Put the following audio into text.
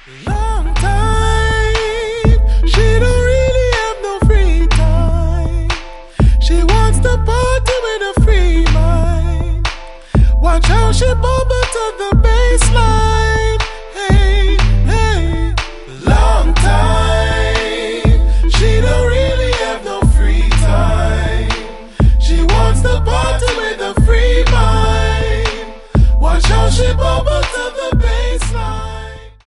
Long time, she don't really have no free time. She wants to party.